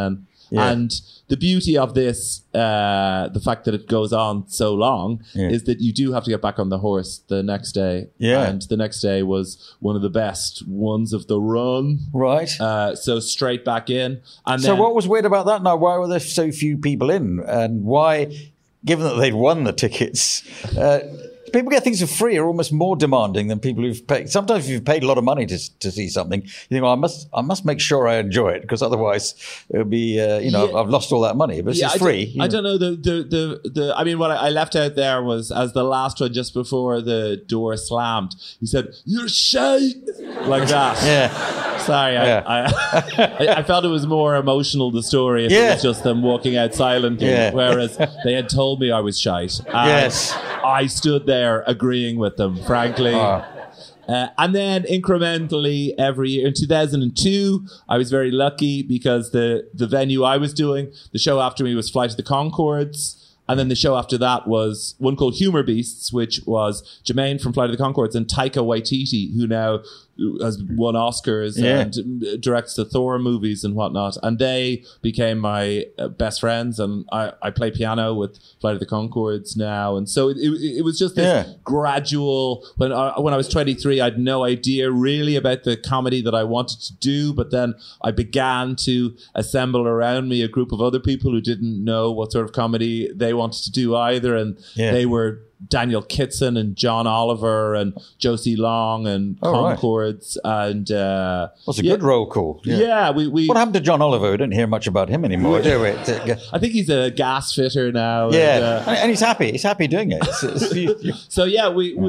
And the beauty of this, the fact that it goes on so long, is that you do have to get back on the horse the next day. Yeah. And the next day was one of the best ones of the run. Right. So straight back in. And so then, what was weird about that? Now, why were there so few people in? And why, given that they'd won the tickets, people get things for free are almost more demanding than people who've paid. Sometimes if you've paid a lot of money to see something, you think, well, I must make sure I enjoy it, because otherwise it'll be, I've lost all that money. But it's free. I don't know. I mean, what I left out there was, as the last one, just before the door slammed, he said, "You're shy," like that. Yeah. Sorry, I felt it was more emotional, the story, if it was just them walking out silently, whereas they had told me I was shite. Yes. I stood there agreeing with them, frankly. And then incrementally every year. In 2002, I was very lucky because the venue I was doing, the show after me was Flight of the Conchords. And then the show after that was one called Humor Beasts, which was Jermaine from Flight of the Conchords and Taika Waititi, who now has won Oscars and directs the Thor movies and whatnot. And they became my best friends. And I play piano with Flight of the Conchords now. And so it was just this gradual... When I was 23, I had no idea really about the comedy that I wanted to do. But then I began to assemble around me a group of other people who didn't know what sort of comedy they wanted to do either. And they were Daniel Kitson and John Oliver and Josie Long and Conchords. And what's a good roll call? Yeah, we what happened to John Oliver? We don't hear much about him anymore, do we? I think he's a gas fitter now. Yeah, and he's happy. He's happy doing it. So yeah,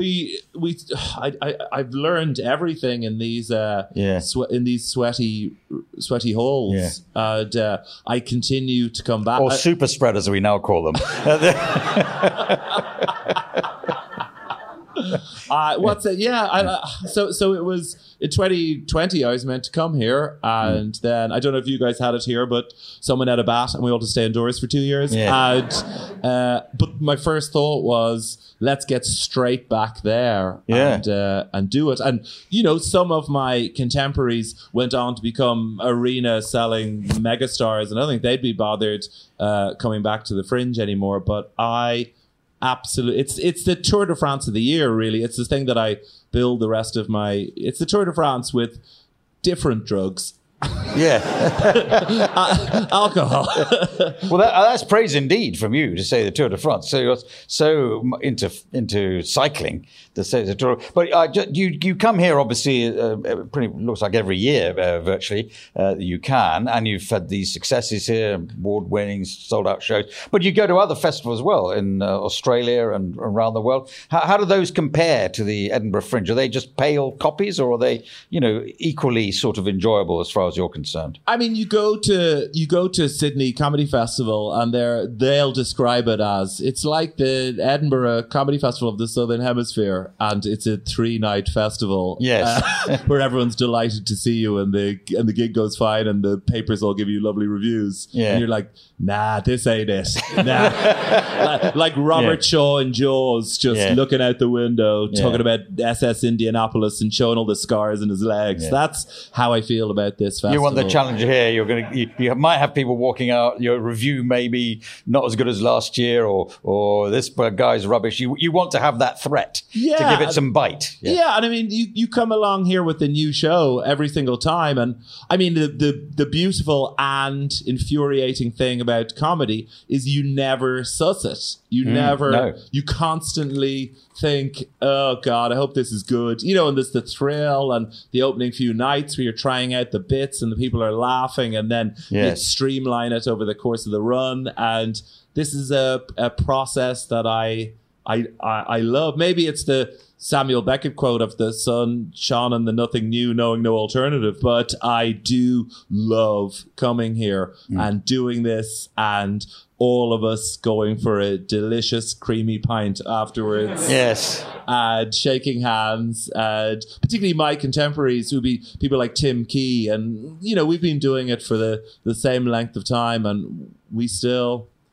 I've learned everything in these in these sweaty halls, and I continue to come back. Or super spreaders, we now call them. What's it? Yeah. So it was in 2020. I was meant to come here, and then I don't know if you guys had it here, but someone had a bat, and we all had to stay indoors for 2 years. Yeah. And but my first thought was, let's get straight back there and do it. And some of my contemporaries went on to become arena selling megastars, and I don't think they'd be bothered coming back to the Fringe anymore. But absolutely, it's the Tour de France of the year, really. It's the thing that I build the rest of it's the Tour de France with different drugs. Alcohol. Well, that's praise indeed from you to say the Tour de France. So you're so into cycling to say the Tour. But you come here obviously pretty looks like every year virtually you can, and you've had these successes here, award-winning, sold-out shows. But you go to other festivals as well in Australia and around the world. How do those compare to the Edinburgh Fringe? Are they just pale copies, or are they equally sort of enjoyable as far as you're concerned? I mean, you go to Sydney Comedy Festival, and they'll describe it as, it's like the Edinburgh Comedy Festival of the Southern Hemisphere, and it's a 3-night festival. Yes, where everyone's delighted to see you, and the gig goes fine, and the papers all give you lovely reviews. Yeah. And you're like, nah, this ain't it. Nah. like Robert Shaw in Jaws, just looking out the window, talking about SS Indianapolis and showing all the scars in his legs. That's how I feel about this festival. You want the challenge here. You might have people walking out. Your review may be not as good as last year, or this guy's rubbish. You want to have that threat to give it some bite. Yeah, and I mean, you come along here with a new show every single time, and I mean the beautiful and infuriating thing about comedy is you never suss it. You constantly think, oh God, I hope this is good. And there's the thrill and the opening few nights where you're trying out the bits and the people are laughing, and then you streamline it over the course of the run. And this is a process that I love. Maybe it's the Samuel Beckett quote of the sun shone on the nothing new, knowing no alternative. But I do love coming here and doing this, and all of us going for a delicious creamy pint afterwards. Yes. And shaking hands, and particularly my contemporaries who be people like Tim Key, and we've been doing it for the same length of time, and we still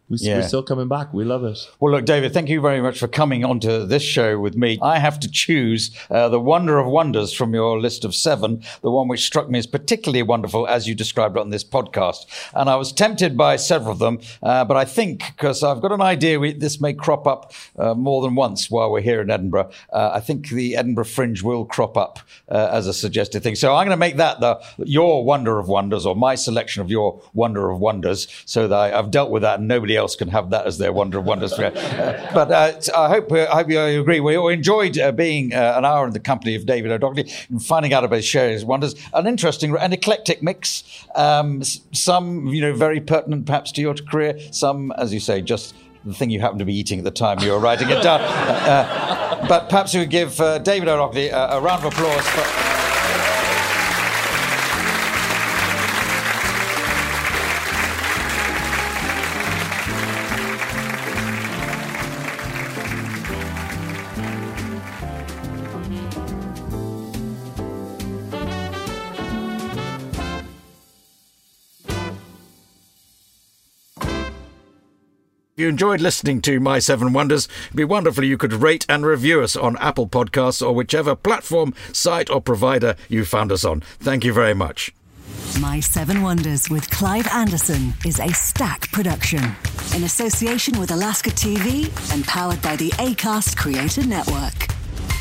We're still coming back. We love it. Well, look, David, thank you very much for coming onto this show with me. I have to choose the wonder of wonders from your list of 7, the one which struck me as particularly wonderful as you described on this podcast. And I was tempted by several of them, but I think, because I've got an idea this may crop up more than once while we're here in Edinburgh, I think the Edinburgh Fringe will crop up as a suggested thing. So I'm going to make that your wonder of wonders, or my selection of your wonder of wonders, so that I've dealt with that and nobody else can have that as their wonder of wonders. But I hope you agree. We all enjoyed being an hour in the company of David O'Doherty and finding out about his sharing wonders. An interesting and eclectic mix. Some, very pertinent perhaps to your career. Some, as you say, just the thing you happened to be eating at the time you were writing it down. But perhaps we would give David O'Doherty a round of applause for... If you enjoyed listening to My 7 Wonders, it'd be wonderful if you could rate and review us on Apple Podcasts or whichever platform, site or provider you found us on. Thank you very much. My 7 Wonders with Clive Anderson is a Stack production in association with Alaska TV and powered by the Acast Creator Network.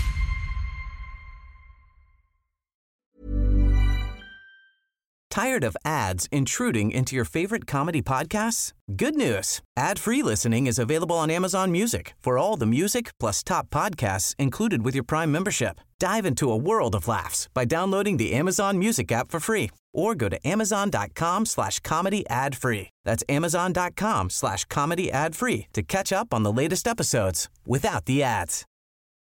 Tired of ads intruding into your favorite comedy podcasts? Good news. Ad-free listening is available on Amazon Music for all the music plus top podcasts included with your Prime membership. Dive into a world of laughs by downloading the Amazon Music app for free or go to amazon.com/comedy ad-free. That's amazon.com/comedy ad-free to catch up on the latest episodes without the ads.